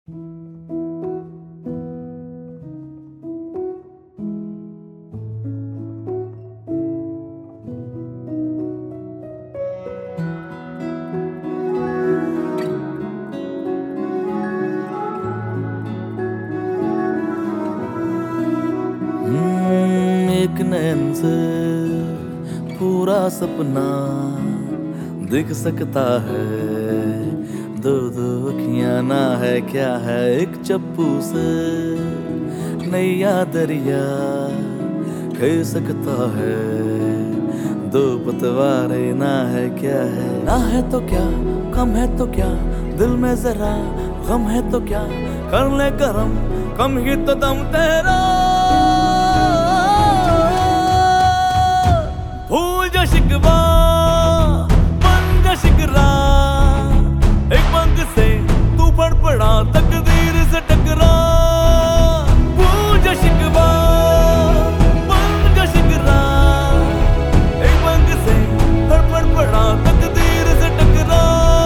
एक नैन से पूरा सपना दिख सकता है, दो दो अखियां ना है क्या है, एक चप्पू से नैया दरिया खेल सकता है, दो पतवारे ना है क्या है। ना है तो क्या, कम है तो क्या, दिल में जरा गम है तो क्या, कर ले करम कम ही तो दम तेरा। भूल जा शिकवा बन जा शिकरा, एक पंख से तू फड़फड़ा तकदीर से टकरा। भूल जा शिकवा बन जा शिकरा, एक पंख से फड़फड़ा तकदीर से टकरा।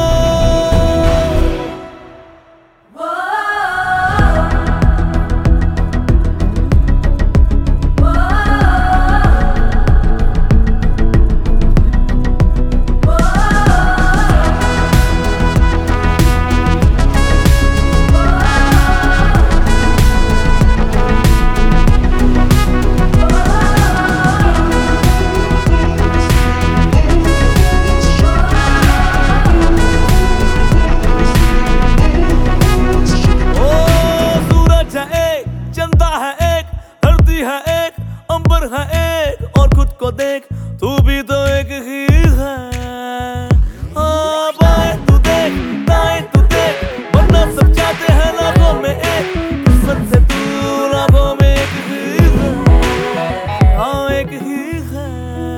है एक अंबर है एक, और खुद को देख तू भी तो एक ही है। बाएं तू देख दाएं तू देख, वरना सब चाहते हैं लाखों में एक, किस्मत से तू लाखों में एक ही है। हाँ एक ही है।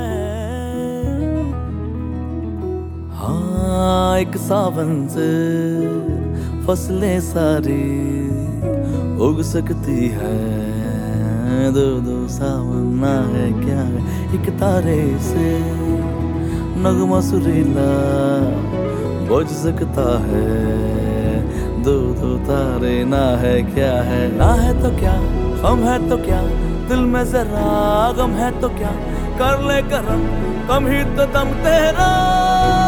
हाँ एक सावन से फसलें सारी उग सकती है, दो दो सावना है क्या है, एक तारे से नगमा सुरीला बुझ सकता है, दो दो तारे ना है क्या है। ना है तो क्या, कम है तो क्या, दिल में जरा गम है तो क्या, कर ले करम कम ही तो दम तेरा।